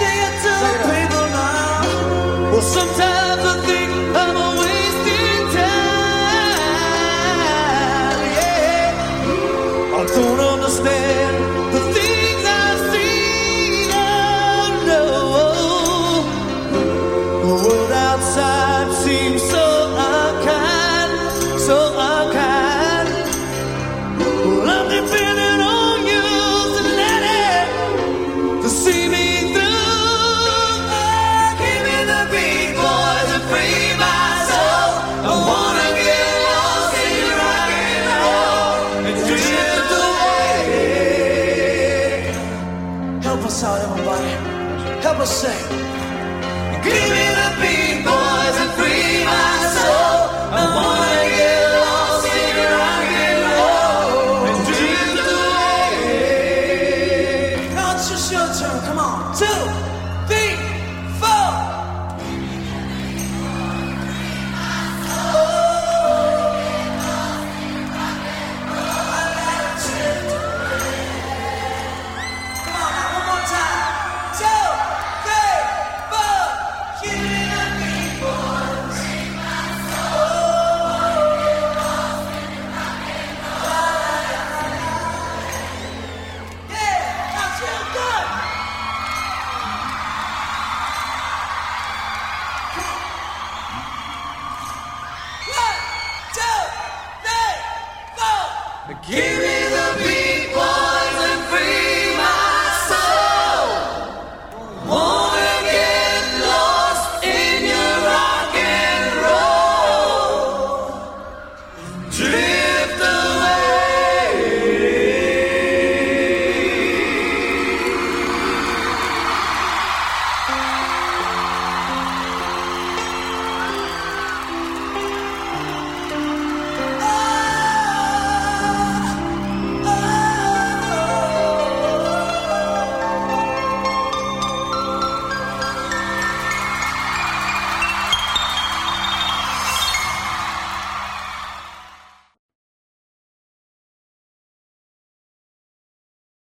it to the people now. Well, sometimes I think I'm wasting time. Yeah, I don't understand the things I see. Oh no, the world outside seems so unkind, so unkind. Well, I'm depending on you to let it to see me through. Give me the beat, boys, and free my soul. I wanna get lost in your rock and roll and drift away. Help us out, everybody. Help us sing. Give me the beat.